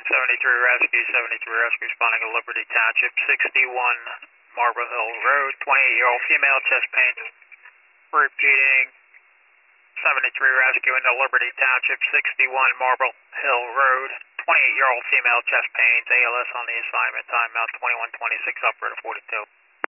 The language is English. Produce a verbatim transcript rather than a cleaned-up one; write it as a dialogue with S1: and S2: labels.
S1: seventy-three Rescue, seventy-three Rescue responding to Liberty Township, sixty-one Marble Hill Road, twenty-eight-year-old female, chest pain. Repeating, seventy-three Rescue into Liberty Township, sixty-one Marble Hill Road, twenty-eight-year-old female, chest pains, A L S on the assignment, timeout twenty-one twenty-six, operator forty-two.